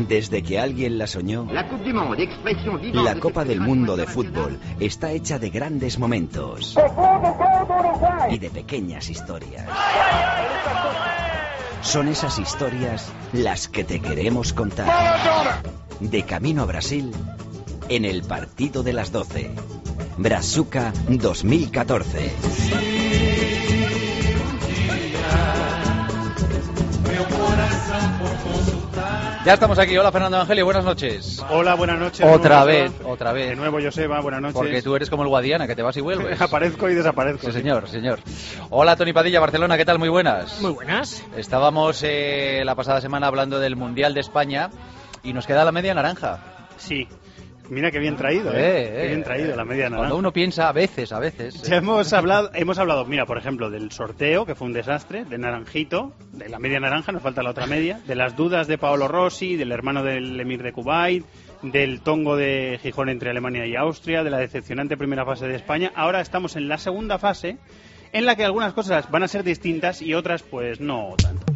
Desde que alguien la soñó, la Copa del Mundo de Fútbol está hecha de grandes momentos y de pequeñas historias. Son esas historias las que te queremos contar. De camino a Brasil, en el partido de las 12. Brazuca 2014. Ya estamos aquí. Hola, Fernando Evangelio, buenas noches. Hola, buenas noches. Otra vez. De nuevo, Joseba, buenas noches. Porque tú eres como el Guadiana, que te vas y vuelves. Aparezco y desaparezco. Sí, señor. Hola, Tony Padilla, Barcelona, ¿qué tal? Muy buenas. Muy buenas. Estábamos la pasada semana hablando del Mundial de España y nos queda la media naranja. Sí. Mira qué bien traído, qué bien traído la media naranja. Cuando uno piensa, a veces. Ya hemos hablado, mira, por ejemplo, del sorteo, que fue un desastre, de Naranjito, de la media naranja, nos falta la otra media, de las dudas de Paolo Rossi, del hermano del emir de Kuwait, del tongo de Gijón entre Alemania y Austria, de la decepcionante primera fase de España. Ahora estamos en la segunda fase, en la que algunas cosas van a ser distintas y otras, pues, no tanto.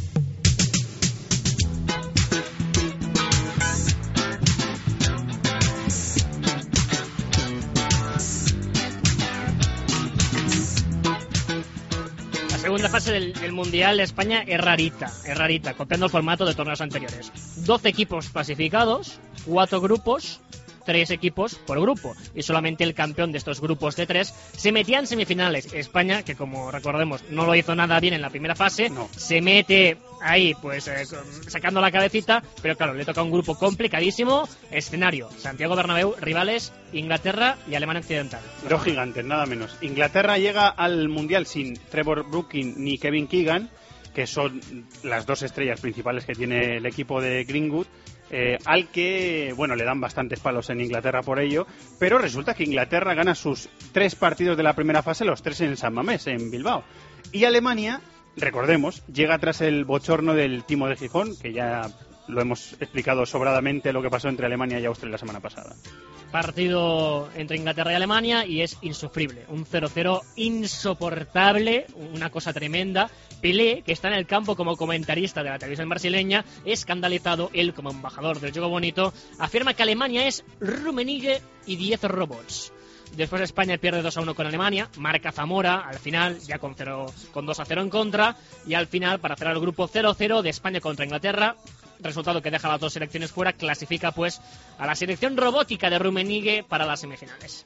La segunda fase del Mundial de España es rarita, copiando el formato de torneos anteriores. 12 equipos clasificados, 4 grupos, 3 equipos por grupo. Y solamente el campeón de estos grupos de 3 se metía en semifinales. España, que como recordemos no lo hizo nada bien en la primera fase, se mete ahí pues sacando la cabecita, pero claro, le toca un grupo complicadísimo. Escenario: Santiago Bernabéu, rivales Inglaterra y Alemania Occidental. Dos gigantes, nada menos. Inglaterra llega al Mundial sin Trevor Brooking ni Kevin Keegan, que son las dos estrellas principales que tiene el equipo de Greenwood, al que, bueno, le dan bastantes palos en Inglaterra por ello, pero resulta que Inglaterra gana sus 3 partidos de la primera fase, los 3 en San Mamés, en Bilbao. Y Alemania, recordemos, llega tras el bochorno del Timo de Gijón, que ya lo hemos explicado sobradamente lo que pasó entre Alemania y Austria la semana pasada. Partido entre Inglaterra y Alemania y es insufrible. Un 0-0 insoportable, una cosa tremenda. Pelé, que está en el campo como comentarista de la televisión brasileña, escandalizado, él como embajador del juego bonito, afirma que Alemania es Rummenigge y 10 robots. Después España pierde 2-1 con Alemania, marca Zamora al final, ya con 2-0 en contra, y al final, para cerrar el grupo 0-0 de España contra Inglaterra, resultado que deja las dos selecciones fuera, clasifica pues a la selección robótica de Rummenigge para las semifinales.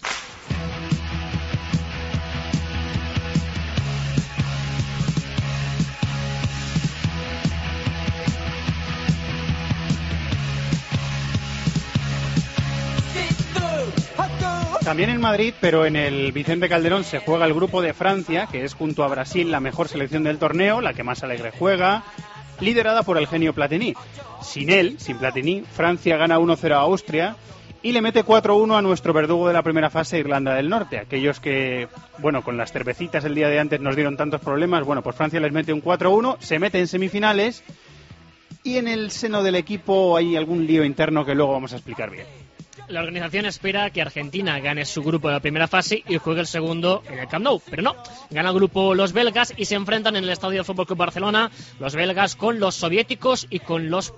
También en Madrid, pero en el Vicente Calderón, se juega el grupo de Francia, que es junto a Brasil la mejor selección del torneo, la que más alegre juega, liderada por el genio Platini. Sin él, sin Platini, Francia gana 1-0 a Austria y le mete 4-1 a nuestro verdugo de la primera fase, Irlanda del Norte. Aquellos que, bueno, con las cervecitas el día de antes nos dieron tantos problemas, bueno, pues Francia les mete un 4-1, se mete en semifinales y en el seno del equipo hay algún lío interno que luego vamos a explicar bien. La organización espera que Argentina gane su grupo de la primera fase y juegue el segundo en el Camp Nou, pero no. Gana el grupo los belgas y se enfrentan en el Estadio del Fútbol Club Barcelona los belgas con los soviéticos y con los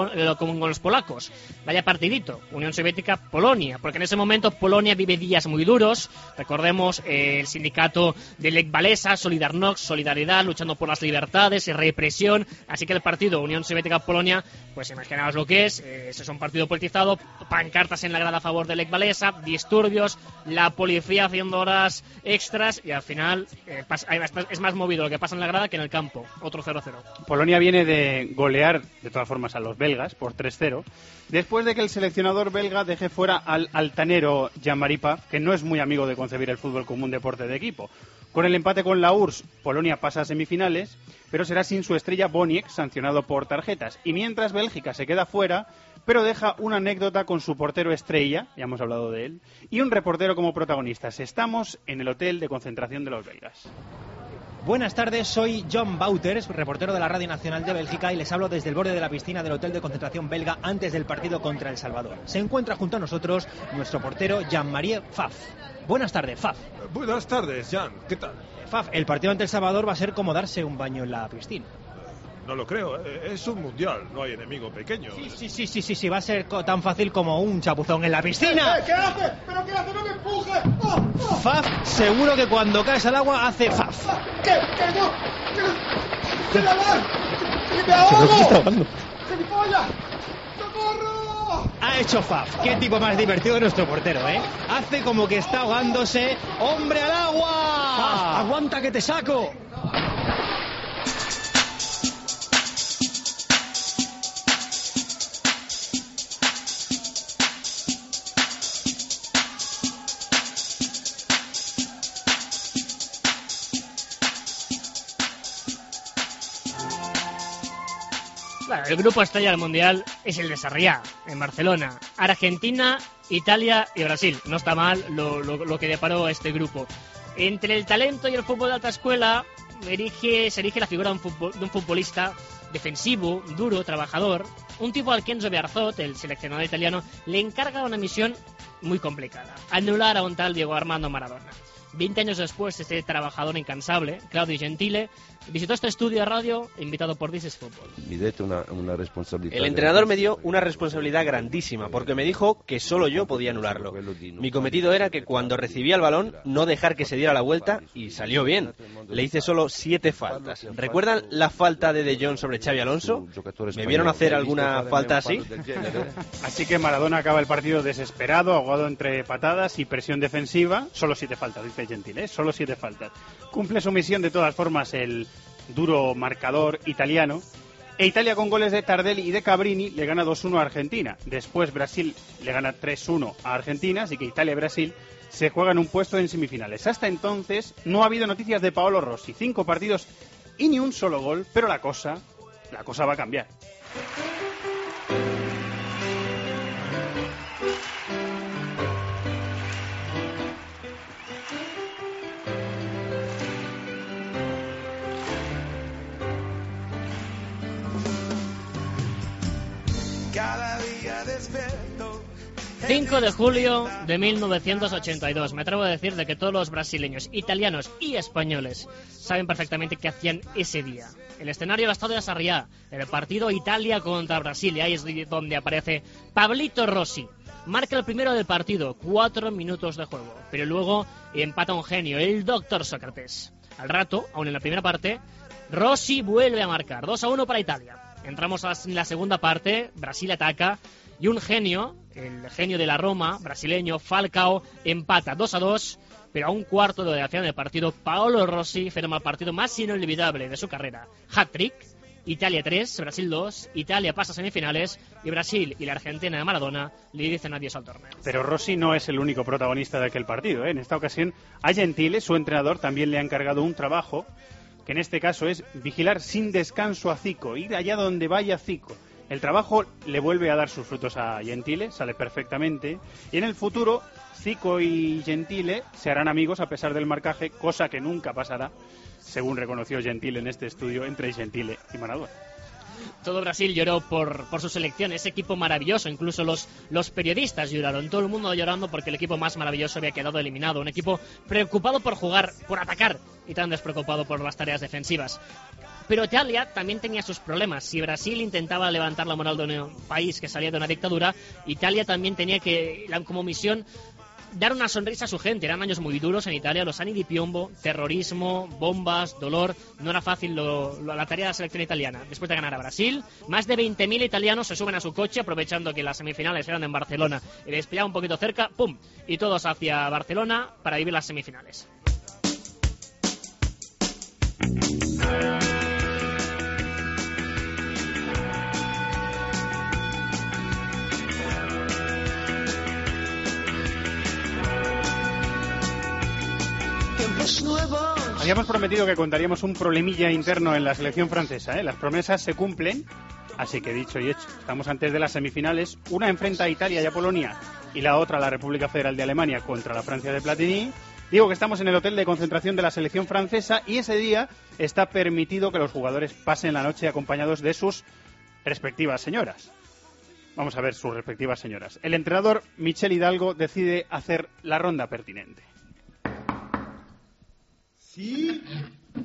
polacos. Vaya partidito, Unión Soviética-Polonia, porque en ese momento Polonia vive días muy duros. Recordemos el sindicato de Lech Walesa, Solidarność, Solidaridad, luchando por las libertades y represión. Así que el partido Unión Soviética-Polonia, pues imaginaos lo que es un partido politizado, pancartas en la grada a favor de Lech Walesa, disturbios, la policía haciendo horas extras y al final es más movido lo que pasa en la grada que en el campo. Otro 0-0. Polonia viene de golear de todas formas a los belgas por 3-0 después de que el seleccionador belga deje fuera al altanero Jean-Marie Pfaff, que no es muy amigo de concebir el fútbol como un deporte de equipo. Con el empate con la URSS, Polonia pasa a semifinales, pero será sin su estrella Boniek, sancionado por tarjetas. Y mientras Bélgica se queda fuera, pero deja una anécdota con su portero estrella, ya hemos hablado de él, y un reportero como protagonistas. Estamos en el hotel de concentración de los belgas. Buenas tardes, soy John Wouters, reportero de la Radio Nacional de Bélgica, y les hablo desde el borde de la piscina del hotel de concentración belga antes del partido contra El Salvador. Se encuentra junto a nosotros nuestro portero Jean-Marie Pfaff. Buenas tardes, Pfaff. Buenas tardes, Jan. ¿Qué tal? Pfaff, el partido ante El Salvador va a ser como darse un baño en la piscina. No lo creo, es un mundial, no hay enemigo pequeño. Sí, va a ser tan fácil como un chapuzón en la piscina. ¿Qué hace? ¿Pero qué hace? ¡No me empuje! Faf, seguro que cuando caes al agua hace faf. ¿Qué no? ¡Que nadar! ¡Que me ahogo! ¡Gilipollas! ¡Socorro! Ha hecho faf. Qué tipo más divertido que nuestro portero, ¿eh? Hace como que está ahogándose. ¡Hombre al agua! Faf, aguanta que te saco. Claro, el grupo estrella del Mundial es el de Sarriá, en Barcelona. Argentina, Italia y Brasil. No está mal lo que deparó este grupo. Entre el talento y el fútbol de alta escuela se erige la figura de un futbolista defensivo, duro, trabajador. Un tipo al que Enzo Bearzot, el seleccionador italiano, le encarga una misión muy complicada: anular a un tal Diego Armando Maradona. 20 años después, este trabajador incansable, Claudio Gentile, visitó este estudio de radio invitado por This is Football. El entrenador me dio una responsabilidad grandísima porque me dijo que solo yo podía anularlo. Mi cometido era que cuando recibía el balón no dejar que se diera la vuelta y salió bien. Le hice solo 7 faltas. ¿Recuerdan la falta de Jong sobre Xavi Alonso? ¿Me vieron hacer alguna falta así? Así que Maradona acaba el partido desesperado, ahogado entre patadas y presión defensiva. Solo 7 faltas, dice Gentile, solo 7 faltas. Cumple su misión de todas formas el duro marcador italiano. E Italia, con goles de Tardelli y de Cabrini, le gana 2-1 a Argentina. Después Brasil le gana 3-1 a Argentina, así que Italia y Brasil se juegan un puesto en semifinales. Hasta entonces no ha habido noticias de Paolo Rossi. 5 partidos y ni un solo gol, pero la cosa va a cambiar. Cada día despierto. 5 de julio de 1982. Me atrevo a decir de que todos los brasileños, italianos y españoles saben perfectamente qué hacían ese día. El escenario del estadio de Sarriá, el partido Italia contra Brasil, y ahí es donde aparece Pablito Rossi. Marca el primero del partido, 4 minutos de juego, pero luego empata un genio, el Dr. Sócrates. Al rato, aún en la primera parte, Rossi vuelve a marcar, 2-1 para Italia. Entramos en la segunda parte, Brasil ataca y un genio, el genio de la Roma, brasileño, Falcao, empata 2-2, pero a un cuarto de la final del partido, Paolo Rossi firma el partido más inolvidable de su carrera. Hat-trick, Italia 3, Brasil 2, Italia pasa a semifinales y Brasil y la Argentina de Maradona le dicen adiós al torneo. Pero Rossi no es el único protagonista de aquel partido, ¿eh? En esta ocasión a Gentile, su entrenador, también le ha encargado un trabajo que en este caso es vigilar sin descanso a Zico, ir allá donde vaya Zico. El trabajo le vuelve a dar sus frutos a Gentile, sale perfectamente, y en el futuro Zico y Gentile se harán amigos a pesar del marcaje, cosa que nunca pasará, según reconoció Gentile en este estudio, entre Gentile y Maradona. Todo Brasil lloró por su selección, ese equipo maravilloso, incluso los periodistas lloraron, todo el mundo llorando porque el equipo más maravilloso había quedado eliminado, un equipo preocupado por jugar, por atacar y tan despreocupado por las tareas defensivas. Pero Italia también tenía sus problemas. Si Brasil intentaba levantar la moral de un país que salía de una dictadura, Italia también tenía que, como misión, dar una sonrisa a su gente. Eran años muy duros en Italia, los anni di piombo, terrorismo, bombas, dolor. No era fácil la tarea de la selección italiana. Después de ganar a Brasil, más de 20.000 italianos se suben a su coche, aprovechando que las semifinales eran en Barcelona y les pillaba un poquito cerca, ¡pum! Y todos hacia Barcelona para vivir las semifinales. Habíamos prometido que contaríamos un problemilla interno en la selección francesa, ¿eh? Las promesas se cumplen, así que dicho y hecho. Estamos antes de las semifinales. Una enfrenta a Italia y a Polonia y la otra a la República Federal de Alemania contra la Francia de Platini. Digo que estamos en el hotel de concentración de la selección francesa y ese día está permitido que los jugadores pasen la noche acompañados de sus respectivas señoras. Vamos a ver sus respectivas señoras. El entrenador Michel Hidalgo decide hacer la ronda pertinente. ¿Sí?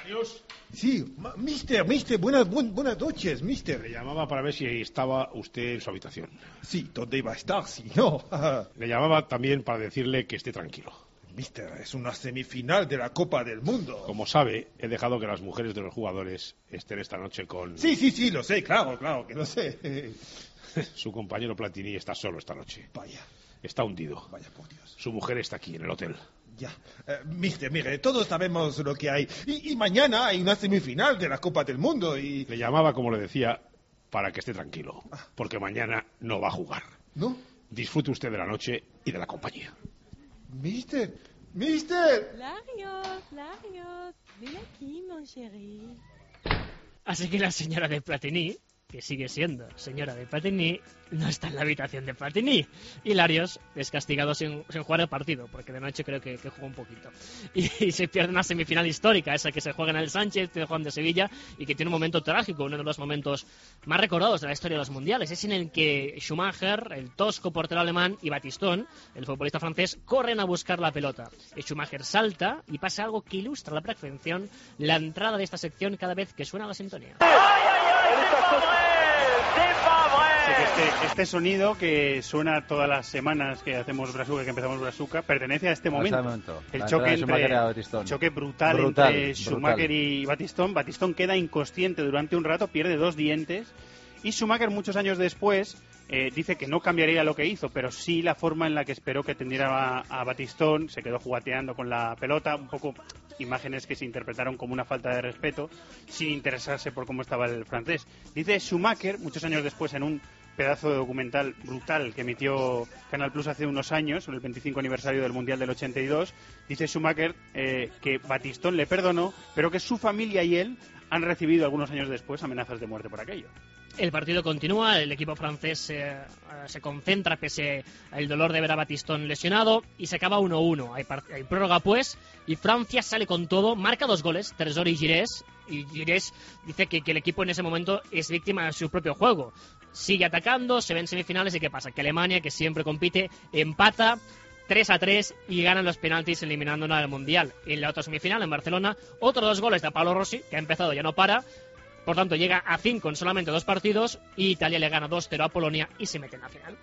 Adiós. Sí, mister, buenas noches, mister. Le llamaba para ver si estaba usted en su habitación. Sí, ¿dónde iba a estar si no? Le llamaba también para decirle que esté tranquilo. Mister, es una semifinal de la Copa del Mundo. Como sabe, he dejado que las mujeres de los jugadores estén esta noche con... Sí, lo sé, claro que lo sé. Su compañero Platini está solo esta noche. Vaya. Está hundido. Vaya, por Dios. Su mujer está aquí, en el hotel. Ya. Mister, mire, todos sabemos lo que hay. Y mañana hay una semifinal de la Copa del Mundo y... Le llamaba, como le decía, para que esté tranquilo. Porque mañana no va a jugar. ¿No? Disfrute usted de la noche y de la compañía. Mister. Larios, ven aquí, mon chéri. Así que la señora de Platini, que sigue siendo señora de Platini, no está en la habitación de Platini. Y Larios es castigado sin jugar el partido, porque de noche creo que jugó un poquito. Y se pierde una semifinal histórica, esa que se juega en el Sánchez de Juan de Sevilla, y que tiene un momento trágico, uno de los momentos más recordados de la historia de los mundiales. Es en el que Schumacher, el tosco portero alemán, y Batistón, el futbolista francés, corren a buscar la pelota. Y Schumacher salta y pasa algo que ilustra a la perfección la entrada de esta sección cada vez que suena la sintonía. Este sonido que suena todas las semanas que hacemos Brazuca, que empezamos Brazuca, pertenece a este momento. El choque brutal entre Schumacher y Batistón. Batistón queda inconsciente durante un rato, pierde 2 dientes. Y Schumacher, muchos años después, dice que no cambiaría lo que hizo, pero sí la forma en la que esperó que atendiera a Batistón. Se quedó jugateando con la pelota, un poco imágenes que se interpretaron como una falta de respeto, sin interesarse por cómo estaba el francés. Dice Schumacher, muchos años después, en un pedazo de documental brutal que emitió Canal Plus hace unos años, en el 25 aniversario del Mundial del 82, dice Schumacher que Batistón le perdonó, pero que su familia y él han recibido algunos años después amenazas de muerte por aquello. El partido continúa, el equipo francés se concentra pese al dolor de ver a Batistón lesionado y se acaba 1-1. Hay prórroga pues y Francia sale con todo, marca 2 goles, Tresor y Girés dice que el equipo en ese momento es víctima de su propio juego. Sigue atacando, se ven semifinales y ¿qué pasa? Que Alemania, que siempre compite, empata 3-3 y ganan los penaltis eliminándonos al Mundial. En la otra semifinal, en Barcelona, otros 2 goles de Paolo Rossi, que ha empezado ya no para. Por tanto, llega a 5 en solamente 2 partidos y Italia le gana 2-0 a Polonia y se mete en la final.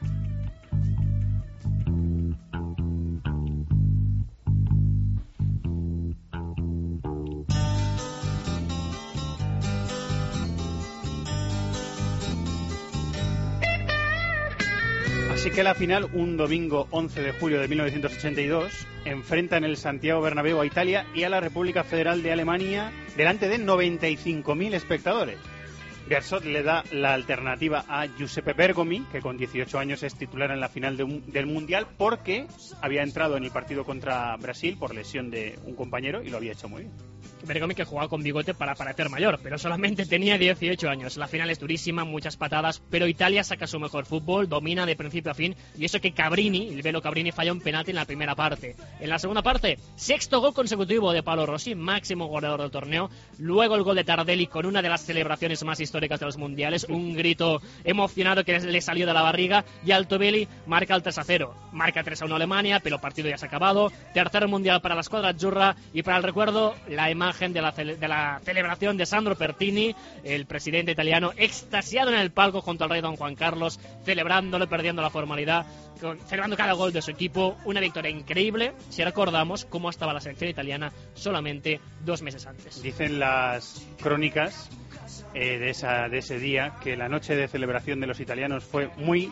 Así que la final, un domingo 11 de julio de 1982, enfrenta en el Santiago Bernabéu a Italia y a la República Federal de Alemania delante de 95.000 espectadores. Bearzot le da la alternativa a Giuseppe Bergomi, que con 18 años es titular en la final del Mundial, porque había entrado en el partido contra Brasil por lesión de un compañero y lo había hecho muy bien. Bergomi, que jugaba con bigote para parecer mayor, pero solamente tenía 18 años. La final es durísima, muchas patadas, pero Italia saca su mejor fútbol, domina de principio a fin, y eso que el velo Cabrini, falla un penalti en la primera parte. En la segunda parte, 6º gol consecutivo de Paolo Rossi, máximo goleador del torneo. Luego el gol de Tardelli con una de las celebraciones más históricas de los mundiales, un grito emocionado que le salió de la barriga, y Altobelli marca el 3-0. Marca 3-1 Alemania, pero el partido ya se ha acabado. Tercer mundial para la escuadra azzurra, y para el recuerdo, la imagen de la celebración de Sandro Pertini, el presidente italiano, extasiado en el palco junto al rey Don Juan Carlos, celebrándolo, perdiendo la formalidad, celebrando cada gol de su equipo. Una victoria increíble si recordamos cómo estaba la selección italiana solamente 2 meses antes. Dicen las crónicas de ese día que la noche de celebración de los italianos fue muy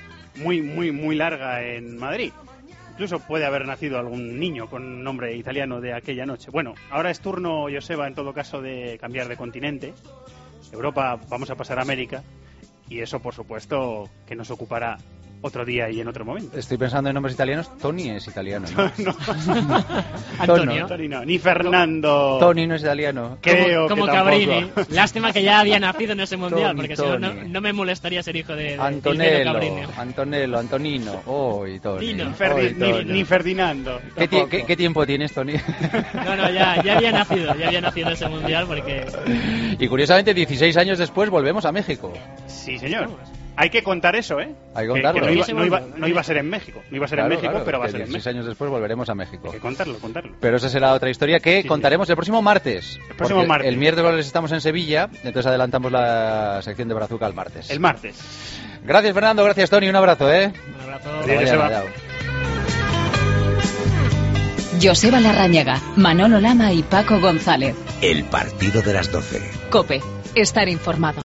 larga en Madrid. Incluso puede haber nacido algún niño con nombre italiano de aquella noche. Bueno, ahora es turno, Joseba, en todo caso, de cambiar de continente. Europa, vamos a pasar a América. Y eso, por supuesto, que nos ocupará otro día y en otro momento. Estoy pensando en nombres italianos. Tony es italiano, ¿no? No. Antonio. Tony no. Ni Fernando. Tony no es italiano. Creo como que Cabrini. tampoco. Lástima que ya había nacido en ese mundial, porque si no, Tony. no me molestaría ser hijo de Antonello, Antonino. Tony. Ni Ferdinando. ¿Qué tiempo tienes, Tony? No, ya había nacido en ese mundial porque... Y curiosamente, 16 años después volvemos a México. Sí, señor. Hay que contar eso, ¿eh? Hay que contarlo. Que no iba a ser en México. No iba a ser en México, pero va a ser en México. 6 años después volveremos a México. Hay que contarlo. Pero esa será otra historia que contaremos el próximo martes. El miércoles estamos en Sevilla, entonces adelantamos la sección de Brazuca al martes. El martes. Gracias, Fernando. Gracias, Tony. Un abrazo, ¿eh? Un abrazo. Joseba Larrañaga, Manolo Lama y Paco González. El partido de las 12. COPE. Estar informado.